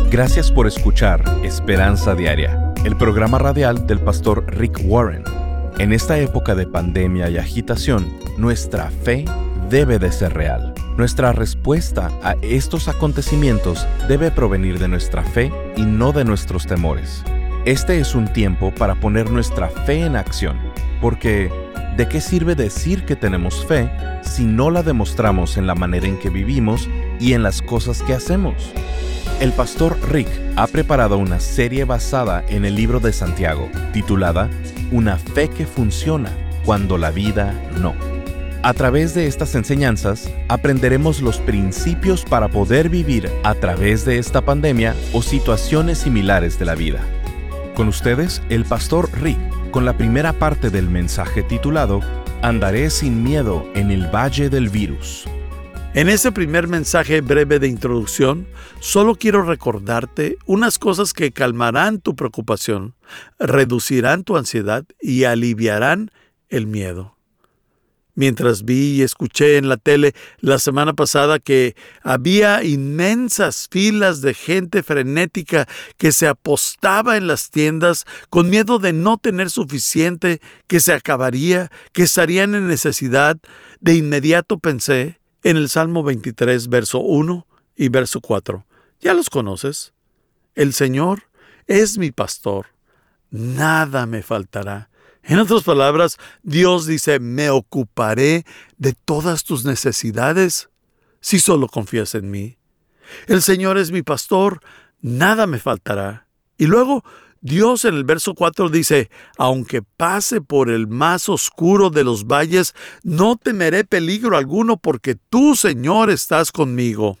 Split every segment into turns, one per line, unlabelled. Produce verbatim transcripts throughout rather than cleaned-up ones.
Gracias por escuchar Esperanza Diaria, el programa radial del pastor Rick Warren. En esta época de pandemia y agitación, nuestra fe debe de ser real. Nuestra respuesta a estos acontecimientos debe provenir de nuestra fe y no de nuestros temores. Este es un tiempo para poner nuestra fe en acción, porque ¿de qué sirve decir que tenemos fe si no la demostramos en la manera en que vivimos y en las cosas que hacemos? El pastor Rick ha preparado una serie basada en el libro de Santiago, titulada Una fe que funciona cuando la vida no. A través de estas enseñanzas, aprenderemos los principios para poder vivir a través de esta pandemia o situaciones similares de la vida. Con ustedes, el pastor Rick, con la primera parte del mensaje titulado Andaré sin miedo en el valle del virus.
En ese primer mensaje breve de introducción, solo quiero recordarte unas cosas que calmarán tu preocupación, reducirán tu ansiedad y aliviarán el miedo. Mientras vi y escuché en la tele la semana pasada que había inmensas filas de gente frenética que se apostaba en las tiendas con miedo de no tener suficiente, que se acabaría, que estarían en necesidad, de inmediato pensé en el Salmo veintitrés, verso uno y verso cuatro. Ya los conoces. El Señor es mi pastor, nada me faltará. En otras palabras, Dios dice, me ocuparé de todas tus necesidades si solo confías en mí. El Señor es mi pastor, nada me faltará. Y luego, Dios en el verso cuatro dice, aunque pase por el más oscuro de los valles, no temeré peligro alguno porque tú, Señor, estás conmigo.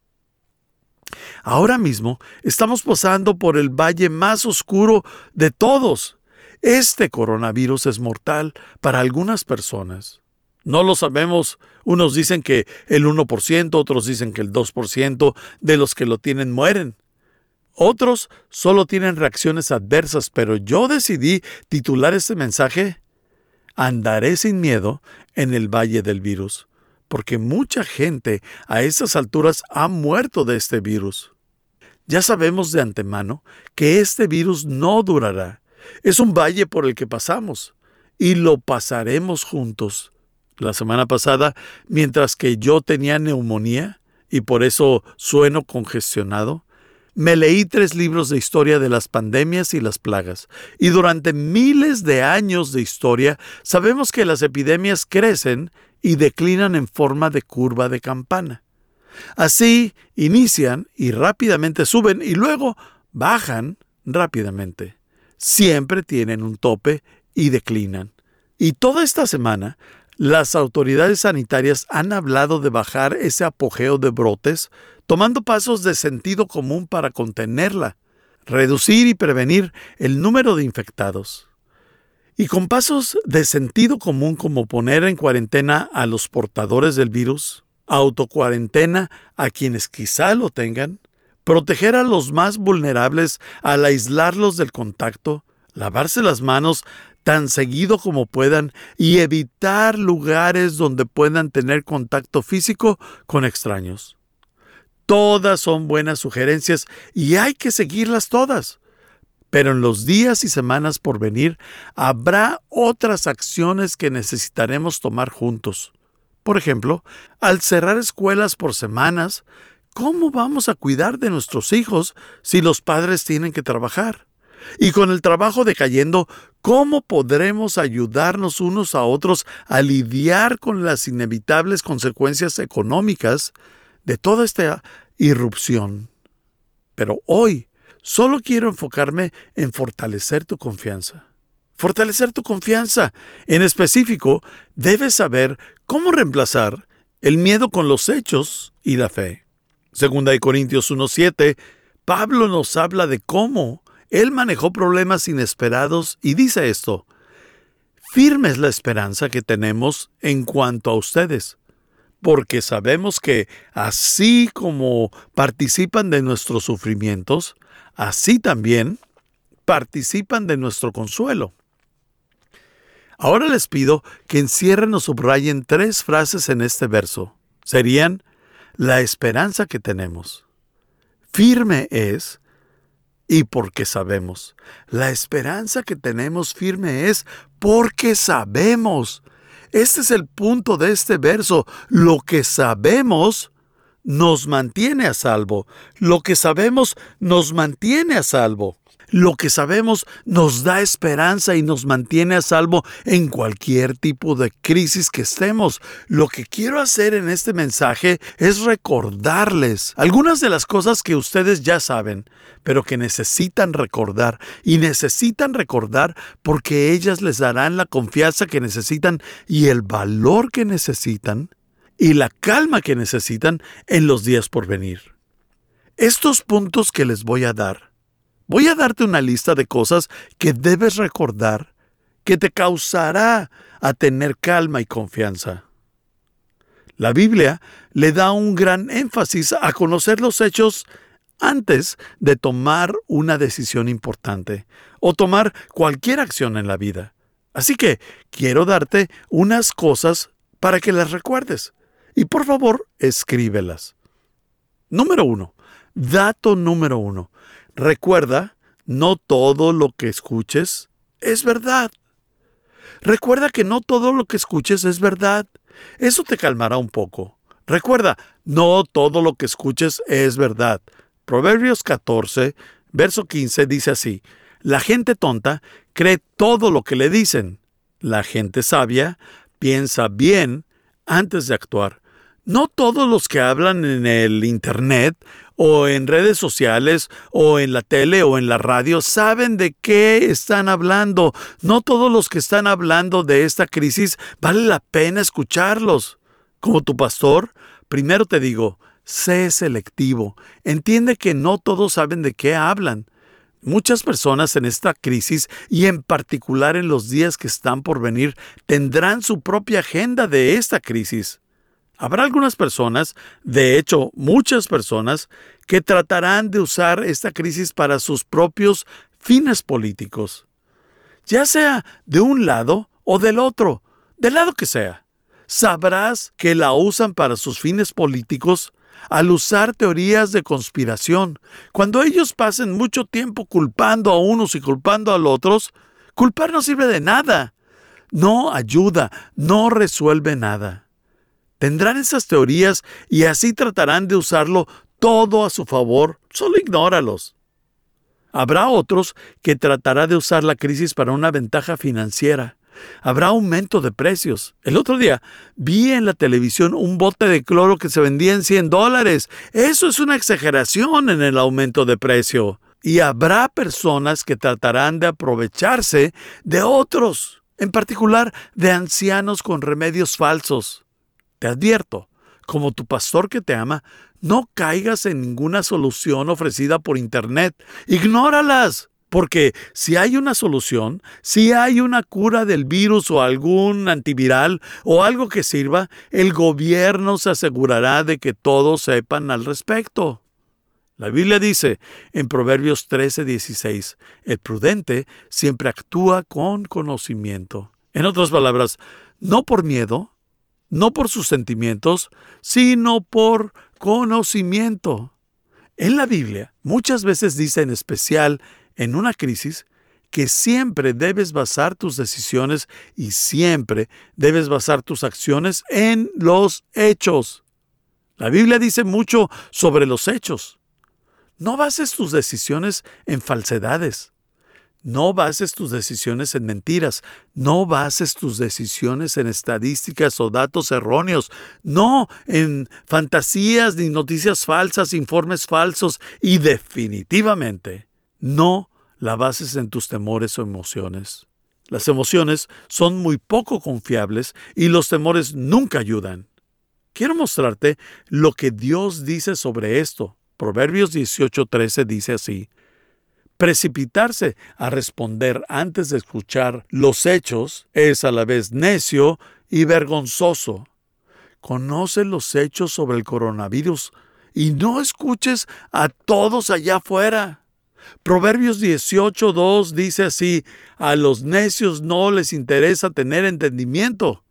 Ahora mismo estamos pasando por el valle más oscuro de todos. Este coronavirus es mortal para algunas personas. No lo sabemos. Unos dicen que el uno por ciento, otros dicen que el dos por ciento de los que lo tienen mueren. Otros solo tienen reacciones adversas, pero yo decidí titular este mensaje Andaré sin miedo en el valle del virus, porque mucha gente a esas alturas ha muerto de este virus. Ya sabemos de antemano que este virus no durará. Es un valle por el que pasamos y lo pasaremos juntos. La semana pasada, mientras que yo tenía neumonía y por eso sueno congestionado, me leí tres libros de historia de las pandemias y las plagas. Y durante miles de años de historia, sabemos que las epidemias crecen y declinan en forma de curva de campana. Así inician y rápidamente suben y luego bajan rápidamente. Siempre tienen un tope y declinan. Y toda esta semana, las autoridades sanitarias han hablado de bajar ese apogeo de brotes, tomando pasos de sentido común para contenerla, reducir y prevenir el número de infectados. Y con pasos de sentido común como poner en cuarentena a los portadores del virus, autocuarentena a quienes quizá lo tengan, proteger a los más vulnerables al aislarlos del contacto, lavarse las manos tan seguido como puedan y evitar lugares donde puedan tener contacto físico con extraños. Todas son buenas sugerencias y hay que seguirlas todas. Pero en los días y semanas por venir habrá otras acciones que necesitaremos tomar juntos. Por ejemplo, al cerrar escuelas por semanas, ¿cómo vamos a cuidar de nuestros hijos si los padres tienen que trabajar? Y con el trabajo decayendo, ¿cómo podremos ayudarnos unos a otros a lidiar con las inevitables consecuencias económicas de toda esta irrupción? Pero hoy solo quiero enfocarme en fortalecer tu confianza. Fortalecer tu confianza. En específico, debes saber cómo reemplazar el miedo con los hechos y la fe. Segunda de Corintios uno siete, Pablo nos habla de cómo él manejó problemas inesperados y dice esto: firme es la esperanza que tenemos en cuanto a ustedes, porque sabemos que así como participan de nuestros sufrimientos, así también participan de nuestro consuelo. Ahora les pido que encierren o subrayen tres frases en este verso. Serían: la esperanza que tenemos. Firme es y porque sabemos. La esperanza que tenemos firme es porque sabemos. Este es el punto de este verso. Lo que sabemos nos mantiene a salvo. Lo que sabemos nos mantiene a salvo. Lo que sabemos nos da esperanza y nos mantiene a salvo en cualquier tipo de crisis que estemos. Lo que quiero hacer en este mensaje es recordarles algunas de las cosas que ustedes ya saben, pero que necesitan recordar. Y necesitan recordar porque ellas les darán la confianza que necesitan y el valor que necesitan y la calma que necesitan en los días por venir. Estos puntos que les voy a dar, voy a darte una lista de cosas que debes recordar que te causará a tener calma y confianza. La Biblia le da un gran énfasis a conocer los hechos antes de tomar una decisión importante o tomar cualquier acción en la vida. Así que quiero darte unas cosas para que las recuerdes. Y por favor, escríbelas. Número uno. Dato número uno. Recuerda, no todo lo que escuches es verdad. Recuerda que no todo lo que escuches es verdad. Eso te calmará un poco. Recuerda, no todo lo que escuches es verdad. Proverbios catorce, verso quince dice así: la gente tonta cree todo lo que le dicen. La gente sabia piensa bien antes de actuar. No todos los que hablan en el internet o en redes sociales o en la tele o en la radio saben de qué están hablando. No todos los que están hablando de esta crisis vale la pena escucharlos. Como tu pastor, primero te digo, sé selectivo. Entiende que no todos saben de qué hablan. Muchas personas en esta crisis y en particular en los días que están por venir tendrán su propia agenda de esta crisis. Habrá algunas personas, de hecho muchas personas, que tratarán de usar esta crisis para sus propios fines políticos, ya sea de un lado o del otro, del lado que sea. Sabrás que la usan para sus fines políticos al usar teorías de conspiración. Cuando ellos pasen mucho tiempo culpando a unos y culpando a los otros, culpar no sirve de nada, no ayuda, no resuelve nada. Tendrán esas teorías y así tratarán de usarlo todo a su favor. Solo ignóralos. Habrá otros que tratarán de usar la crisis para una ventaja financiera. Habrá aumento de precios. El otro día vi en la televisión un bote de cloro que se vendía en cien dólares. Eso es una exageración en el aumento de precio. Y habrá personas que tratarán de aprovecharse de otros, en particular de ancianos con remedios falsos. Te advierto, como tu pastor que te ama, no caigas en ninguna solución ofrecida por internet. Ignóralas, porque si hay una solución, si hay una cura del virus o algún antiviral o algo que sirva, el gobierno se asegurará de que todos sepan al respecto. La Biblia dice en Proverbios trece dieciséis, el prudente siempre actúa con conocimiento. En otras palabras, no por miedo, no por sus sentimientos, sino por conocimiento. En la Biblia, muchas veces dice, en especial en una crisis, que siempre debes basar tus decisiones y siempre debes basar tus acciones en los hechos. La Biblia dice mucho sobre los hechos. No bases tus decisiones en falsedades. No bases tus decisiones en mentiras. No bases tus decisiones en estadísticas o datos erróneos. No en fantasías ni noticias falsas, informes falsos. Y definitivamente no la bases en tus temores o emociones. Las emociones son muy poco confiables y los temores nunca ayudan. Quiero mostrarte lo que Dios dice sobre esto. Proverbios dieciocho trece dice así: precipitarse a responder antes de escuchar los hechos es a la vez necio y vergonzoso. Conoce los hechos sobre el coronavirus y no escuches a todos allá afuera. Proverbios dieciocho dos dice así: a los necios no les interesa tener entendimiento.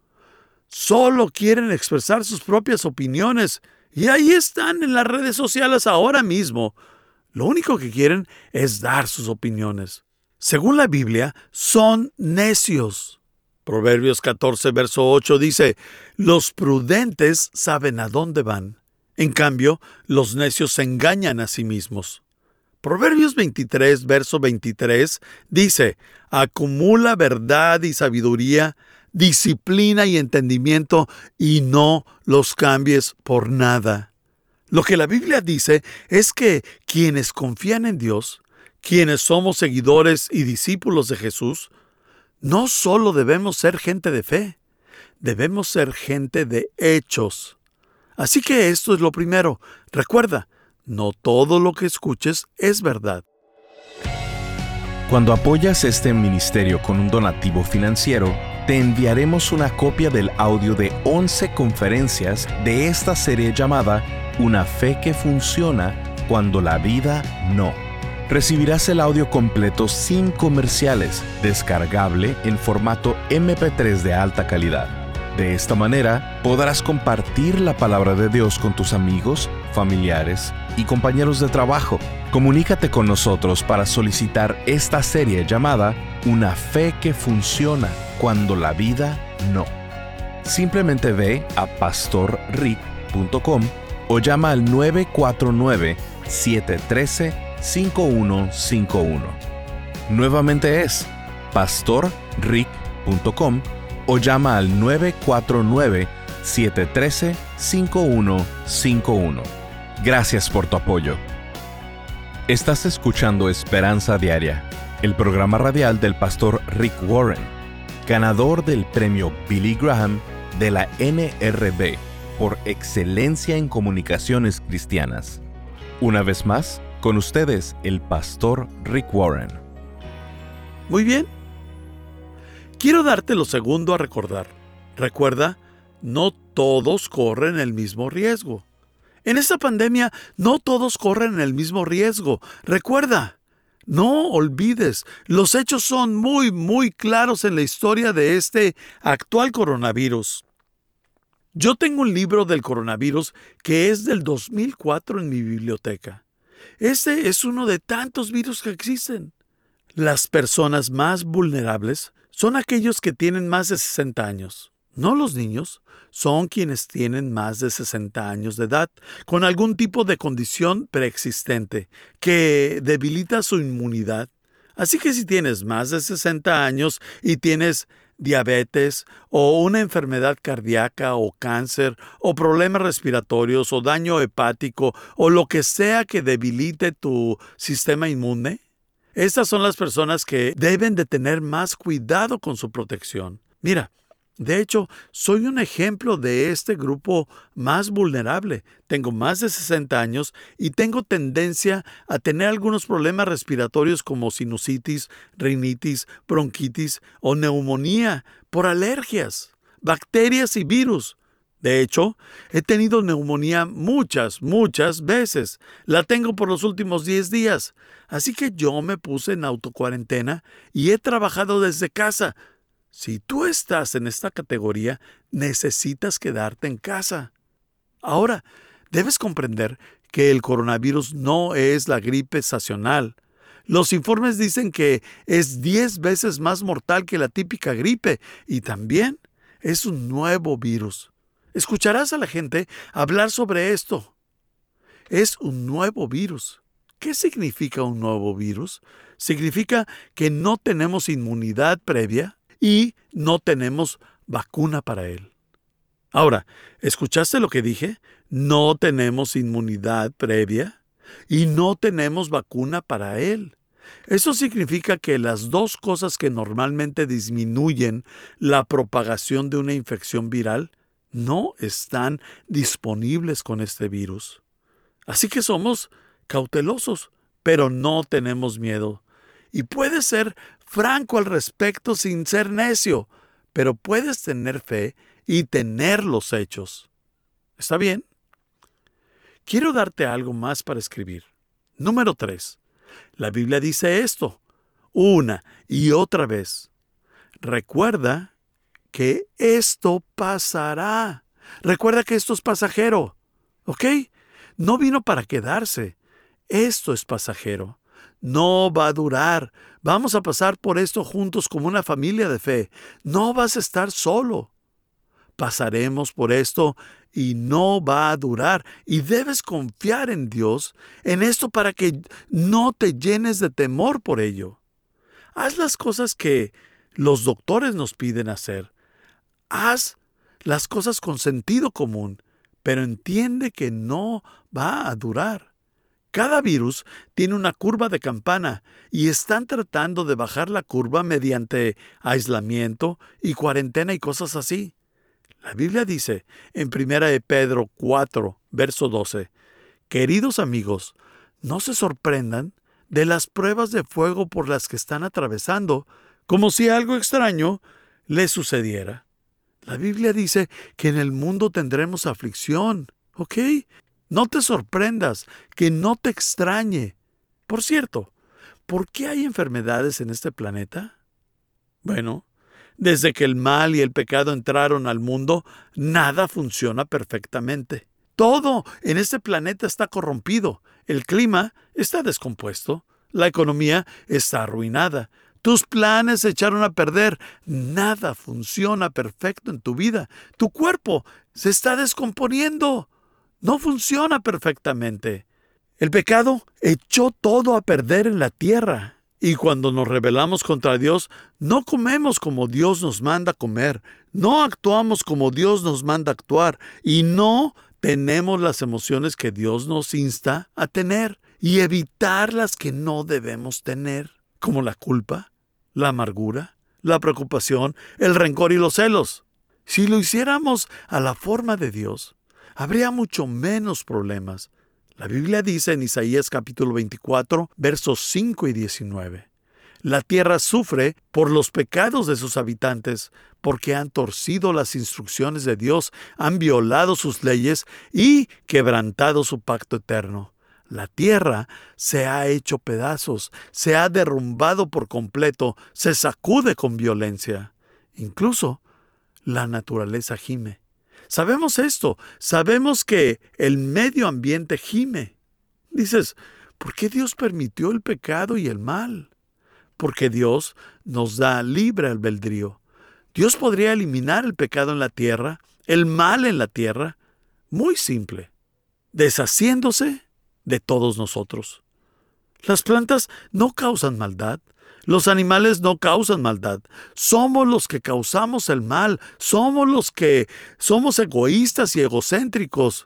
Solo quieren expresar sus propias opiniones y ahí están en las redes sociales ahora mismo. Lo único que quieren es dar sus opiniones. Según la Biblia, son necios. Proverbios catorce, verso ocho dice, los prudentes saben a dónde van. En cambio, los necios se engañan a sí mismos. Proverbios veintitrés, verso veintitrés dice, acumula verdad y sabiduría, disciplina y entendimiento, y no los cambies por nada. Lo que la Biblia dice es que quienes confían en Dios, quienes somos seguidores y discípulos de Jesús, no solo debemos ser gente de fe, debemos ser gente de hechos. Así que esto es lo primero. Recuerda, no todo lo que escuches es verdad.
Cuando apoyas este ministerio con un donativo financiero, te enviaremos una copia del audio de once conferencias de esta serie llamada Una fe que funciona cuando la vida no. Recibirás el audio completo sin comerciales, descargable en formato eme pe tres de alta calidad. De esta manera, podrás compartir la palabra de Dios con tus amigos, familiares y compañeros de trabajo. Comunícate con nosotros para solicitar esta serie llamada Una fe que funciona cuando la vida no. Simplemente ve a pastor rick punto com o llama al nueve cuatro nueve, siete uno tres, cinco uno cinco uno. Nuevamente es pastor rick punto com o llama al nueve cuatro nueve, siete uno tres, cinco uno cinco uno. Gracias por tu apoyo. Estás escuchando Esperanza Diaria, el programa radial del pastor Rick Warren, ganador del premio Billy Graham de la ene erre be por excelencia en comunicaciones cristianas. Una vez más, con ustedes, el pastor Rick Warren.
Muy bien. Quiero darte lo segundo a recordar. Recuerda, no todos corren el mismo riesgo. En esta pandemia, no todos corren el mismo riesgo. Recuerda, no olvides, los hechos son muy, muy claros en la historia de este actual coronavirus. Yo tengo un libro del coronavirus que es del dos mil cuatro en mi biblioteca. Este es uno de tantos virus que existen. Las personas más vulnerables son aquellos que tienen más de sesenta años. No los niños, son quienes tienen más de sesenta años de edad, con algún tipo de condición preexistente que debilita su inmunidad. Así que si tienes más de sesenta años y tienes diabetes o una enfermedad cardíaca o cáncer o problemas respiratorios o daño hepático o lo que sea que debilite tu sistema inmune, estas son las personas que deben de tener más cuidado con su protección. Mira, de hecho, soy un ejemplo de este grupo más vulnerable. Tengo más de sesenta años y tengo tendencia a tener algunos problemas respiratorios como sinusitis, rinitis, bronquitis o neumonía por alergias, bacterias y virus. De hecho, he tenido neumonía muchas, muchas veces. La tengo por los últimos diez días. Así que yo me puse en autocuarentena y he trabajado desde casa. Si tú estás en esta categoría, necesitas quedarte en casa. Ahora, debes comprender que el coronavirus no es la gripe estacional. Los informes dicen que es diez veces más mortal que la típica gripe y también es un nuevo virus. Escucharás a la gente hablar sobre esto. Es un nuevo virus. ¿Qué significa un nuevo virus? Significa que no tenemos inmunidad previa y no tenemos vacuna para él. Ahora, ¿escuchaste lo que dije? No tenemos inmunidad previa y no tenemos vacuna para él. Eso significa que las dos cosas que normalmente disminuyen la propagación de una infección viral no están disponibles con este virus. Así que somos cautelosos, pero no tenemos miedo. Y puedes ser franco al respecto sin ser necio, pero puedes tener fe y tener los hechos. ¿Está bien? Quiero darte algo más para escribir. Número tres. La Biblia dice esto, una y otra vez. Recuerda que esto pasará. Recuerda que esto es pasajero, ¿ok? No vino para quedarse. Esto es pasajero. No va a durar. Vamos a pasar por esto juntos como una familia de fe. No vas a estar solo. Pasaremos por esto y no va a durar. Y debes confiar en Dios en esto para que no te llenes de temor por ello. Haz las cosas que los doctores nos piden hacer. Haz las cosas con sentido común, pero entiende que no va a durar. Cada virus tiene una curva de campana y están tratando de bajar la curva mediante aislamiento y cuarentena y cosas así. La Biblia dice en primera de Pedro cuatro, verso doce, queridos amigos, no se sorprendan de las pruebas de fuego por las que están atravesando, como si algo extraño les sucediera. La Biblia dice que en el mundo tendremos aflicción, ¿ok? No te sorprendas, que no te extrañe. Por cierto, ¿por qué hay enfermedades en este planeta? Bueno, desde que el mal y el pecado entraron al mundo, nada funciona perfectamente. Todo en este planeta está corrompido. El clima está descompuesto. La economía está arruinada. Tus planes se echaron a perder. Nada funciona perfecto en tu vida. Tu cuerpo se está descomponiendo. No funciona perfectamente. El pecado echó todo a perder en la tierra. Y cuando nos rebelamos contra Dios, no comemos como Dios nos manda comer. No actuamos como Dios nos manda actuar. Y no tenemos las emociones que Dios nos insta a tener. Y evitar las que no debemos tener, como la culpa, la amargura, la preocupación, el rencor y los celos. Si lo hiciéramos a la forma de Dios, habría mucho menos problemas. La Biblia dice en Isaías capítulo veinticuatro, versos cinco y diecinueve, la tierra sufre por los pecados de sus habitantes, porque han torcido las instrucciones de Dios, han violado sus leyes y quebrantado su pacto eterno. La tierra se ha hecho pedazos, se ha derrumbado por completo, se sacude con violencia. Incluso la naturaleza gime. Sabemos esto, sabemos que el medio ambiente gime. Dices, ¿por qué Dios permitió el pecado y el mal? Porque Dios nos da libre albedrío. Dios podría eliminar el pecado en la tierra, el mal en la tierra, muy simple, deshaciéndose de todos nosotros. Las plantas no causan maldad. Los animales no causan maldad. Somos los que causamos el mal. Somos los que somos egoístas y egocéntricos.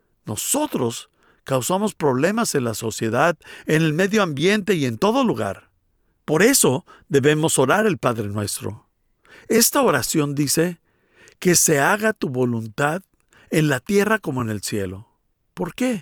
Nosotros causamos problemas en la sociedad, en el medio ambiente y en todo lugar. Por eso debemos orar el Padre Nuestro. Esta oración dice que se haga tu voluntad en la tierra como en el cielo. ¿Por qué?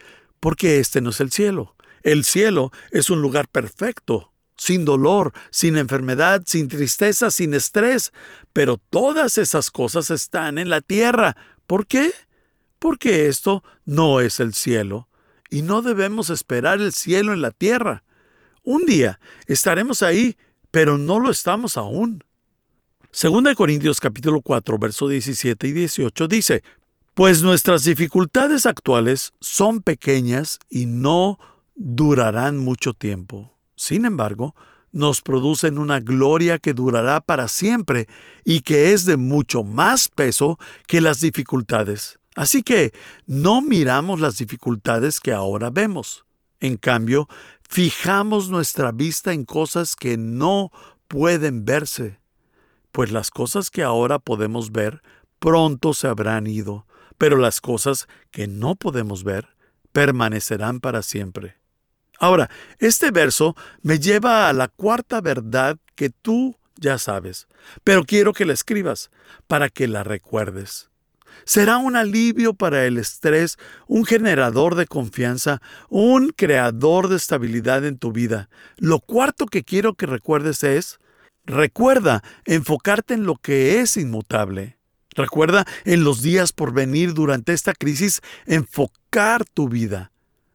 Porque este no es el cielo. El cielo es un lugar perfecto, sin dolor, sin enfermedad, sin tristeza, sin estrés. Pero todas esas cosas están en la tierra. ¿Por qué? Porque esto no es el cielo. Y no debemos esperar el cielo en la tierra. Un día estaremos ahí, pero no lo estamos aún. Segunda de Corintios capítulo cuatro, versos diecisiete y dieciocho dice, pues nuestras dificultades actuales son pequeñas y no durarán mucho tiempo. Sin embargo, nos producen una gloria que durará para siempre y que es de mucho más peso que las dificultades. Así que no miramos las dificultades que ahora vemos. En cambio, fijamos nuestra vista en cosas que no pueden verse, pues las cosas que ahora podemos ver pronto se habrán ido. Pero las cosas que no podemos ver permanecerán para siempre. Ahora, este verso me lleva a la cuarta verdad que tú ya sabes, pero quiero que la escribas para que la recuerdes. Será un alivio para el estrés, un generador de confianza, un creador de estabilidad en tu vida. Lo cuarto que quiero que recuerdes es, recuerda enfocarte en lo que es inmutable. Recuerda en los días por venir durante esta crisis enfocar tu vida,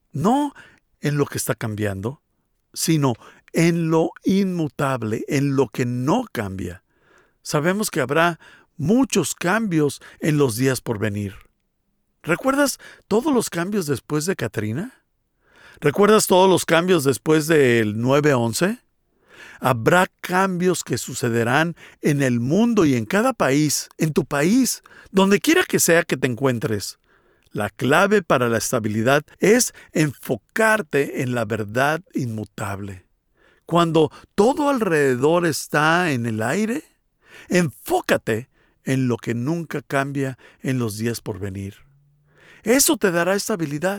no en lo que está cambiando, sino en lo inmutable, en lo que no cambia. Sabemos que habrá muchos cambios en los días por venir. ¿Recuerdas todos los cambios después de Katrina? ¿Recuerdas todos los cambios después del nueve once? Habrá cambios que sucederán en el mundo y en cada país, en tu país, donde quiera que sea que te encuentres. La clave para la estabilidad es enfocarte en la verdad inmutable. Cuando todo alrededor está en el aire, enfócate en lo que nunca cambia en los días por venir. Eso te dará estabilidad.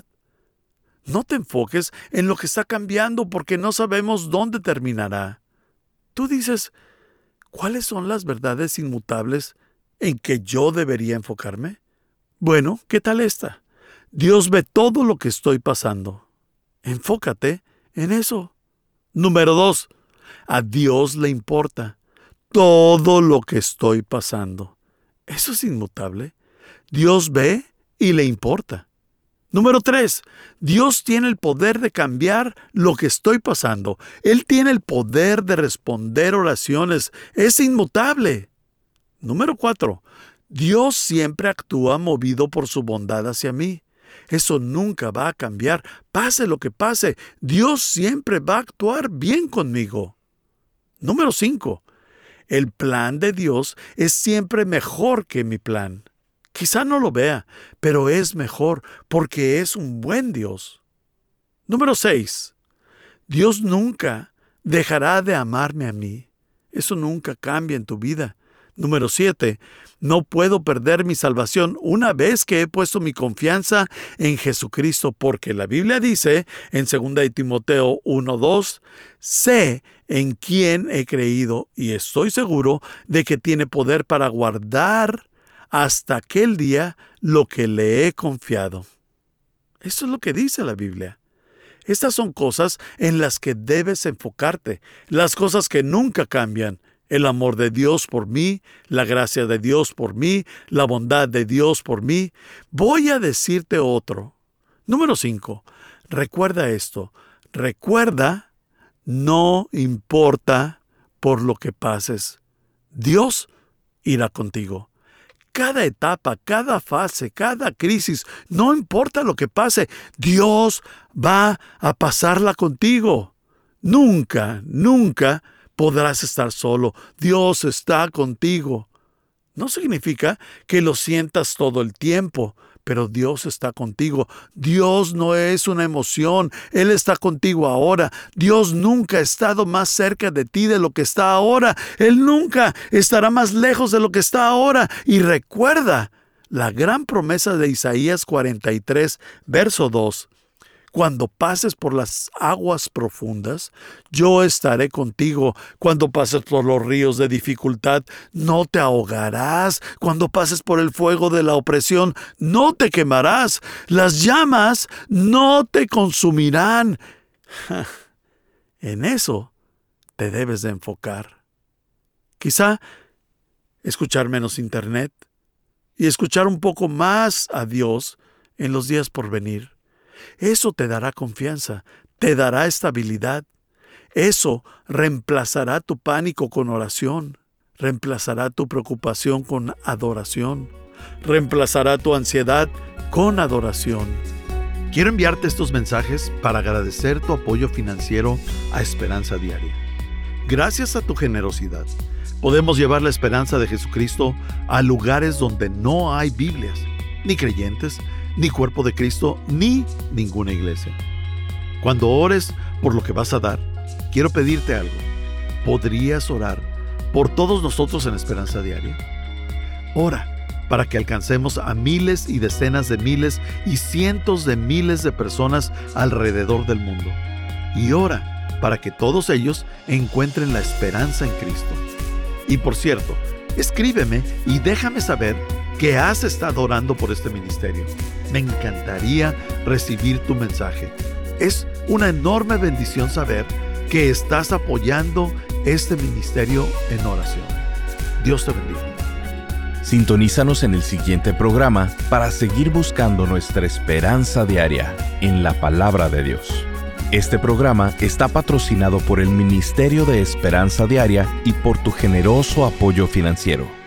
No te enfoques en lo que está cambiando porque no sabemos dónde terminará. Tú dices, ¿cuáles son las verdades inmutables en que yo debería enfocarme? Bueno, ¿qué tal esta? Dios ve todo lo que estoy pasando. Enfócate en eso. Número dos, a Dios le importa todo lo que estoy pasando. Eso es inmutable. Dios ve y le importa. Número tres, Dios tiene el poder de cambiar lo que estoy pasando. Él tiene el poder de responder oraciones. Es inmutable. Número cuatro, Dios siempre actúa movido por su bondad hacia mí. Eso nunca va a cambiar. Pase lo que pase, Dios siempre va a actuar bien conmigo. Número cinco, el plan de Dios es siempre mejor que mi plan. Quizá no lo vea, pero es mejor porque es un buen Dios. Número seis. Dios nunca dejará de amarme a mí. Eso nunca cambia en tu vida. Número siete. No puedo perder mi salvación una vez que he puesto mi confianza en Jesucristo, porque la Biblia dice en segunda de Timoteo uno dos, sé en quién he creído y estoy seguro de que tiene poder para guardar hasta aquel día lo que le he confiado. Eso es lo que dice la Biblia. Estas son cosas en las que debes enfocarte, las cosas que nunca cambian. El amor de Dios por mí, la gracia de Dios por mí, la bondad de Dios por mí. Voy a decirte otro. Número cinco. Recuerda esto. Recuerda, no importa por lo que pases. Dios irá contigo. Cada etapa, cada fase, cada crisis, no importa lo que pase, Dios va a pasarla contigo. Nunca, nunca podrás estar solo. Dios está contigo. No significa que lo sientas todo el tiempo, pero Dios está contigo. Dios no es una emoción, Él está contigo ahora. Dios nunca ha estado más cerca de ti de lo que está ahora. Él nunca estará más lejos de lo que está ahora. Y recuerda la gran promesa de Isaías cuarenta y tres, verso dos. Cuando pases por las aguas profundas, yo estaré contigo. Cuando pases por los ríos de dificultad, no te ahogarás. Cuando pases por el fuego de la opresión, no te quemarás. Las llamas no te consumirán. En eso te debes de enfocar. Quizá escuchar menos internet y escuchar un poco más a Dios en los días por venir. Eso te dará confianza, te dará estabilidad. Eso reemplazará tu pánico con oración, reemplazará tu preocupación con adoración, reemplazará tu ansiedad con adoración. Quiero enviarte estos mensajes para agradecer tu apoyo financiero a Esperanza Diaria. Gracias a tu generosidad, podemos llevar la esperanza de Jesucristo a lugares donde no hay Biblias, ni creyentes, ni cuerpo de Cristo, ni ninguna iglesia. Cuando ores por lo que vas a dar, quiero pedirte algo. ¿Podrías orar por todos nosotros en Esperanza Diaria? Ora para que alcancemos a miles y decenas de miles y cientos de miles de personas alrededor del mundo. Y ora para que todos ellos encuentren la esperanza en Cristo. Y por cierto, escríbeme y déjame saber que has estado orando por este ministerio. Me encantaría recibir tu mensaje. Es una enorme bendición saber que estás apoyando este ministerio en oración. Dios te bendiga.
Sintonízanos en el siguiente programa para seguir buscando nuestra esperanza diaria en la palabra de Dios. Este programa está patrocinado por el Ministerio de Esperanza Diaria y por tu generoso apoyo financiero.